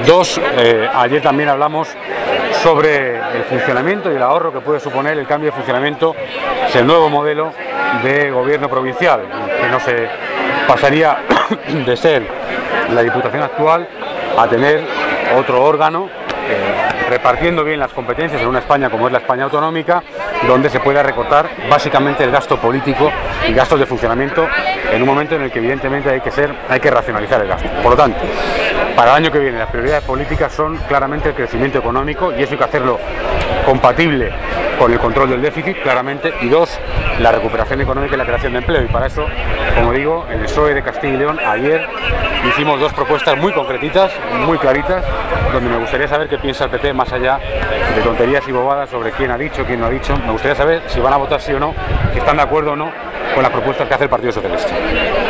Dos, ayer también hablamos sobre el funcionamiento y el ahorro que puede suponer el cambio de funcionamiento del nuevo modelo de gobierno provincial, que no se pasaría de ser la Diputación actual a tener otro órgano repartiendo bien las competencias en una España como es la España autonómica, donde se pueda recortar básicamente el gasto político y gastos de funcionamiento en un momento en el que evidentemente hay que racionalizar el gasto. Por lo tanto, para el año que viene las prioridades políticas son claramente el crecimiento económico, y eso hay que hacerlo compatible con el control del déficit, claramente, y dos, la recuperación económica y la creación de empleo. Y para eso, como digo, en el PSOE de Castilla y León ayer hicimos dos propuestas muy concretitas, muy claritas, donde me gustaría saber qué piensa el PP, más allá de tonterías y bobadas sobre quién ha dicho, quién no ha dicho. Me gustaría saber si van a votar sí o no, si están de acuerdo o no con las propuestas que hace el Partido Socialista.